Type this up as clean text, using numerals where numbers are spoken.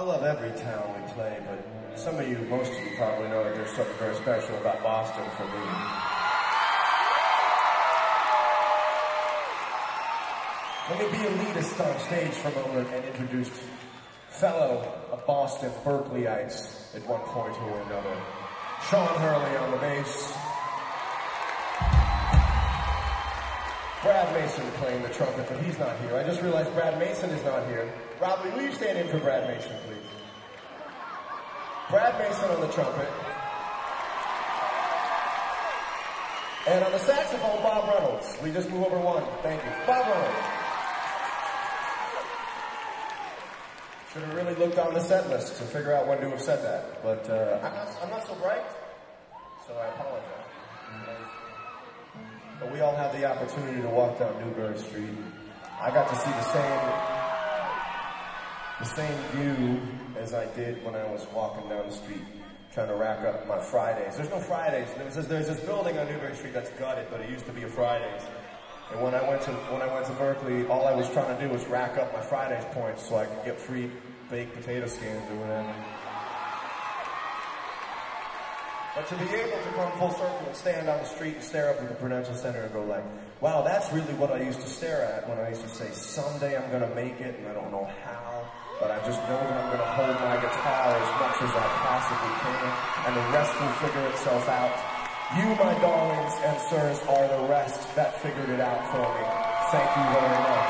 love every town we play, but some of you, most of you probably know that there's something very special about Boston for me. Let me be elitist on stage for a moment and introduce fellow Boston Berkeleyites at one point or another. Sean Hurley on the bass. Brad Mason playing the trumpet, but he's not here. I just realized Brad Mason is not here. Robbie, will you stand in for Brad Mason, please? Brad Mason on the trumpet. And on the saxophone, Bob Reynolds. We just move over one. Thank you. Bob Reynolds. Should have really looked on the set list to figure out when to have said that. But I'm not so bright, so I apologize. But we all had the opportunity to walk down Newbury Street. I got to see the same view as I did when I was walking down the street trying to rack up my Fridays. There's no Fridays. There's this building on Newbury Street that's gutted, but it used to be a Fridays. And when I went to Berkeley, all I was trying to do was rack up my Fridays points so I could get free baked potato skins or whatever. But to be able to come full circle and stand on the street and stare up at the Prudential Center and go like, wow, that's really what I used to stare at when I used to say, someday I'm going to make it and I don't know how, but I just know that I'm going to hold my guitar as much as I possibly can and the rest will figure itself out. You, my darlings and sirs, are the rest that figured it out for me. Thank you very much.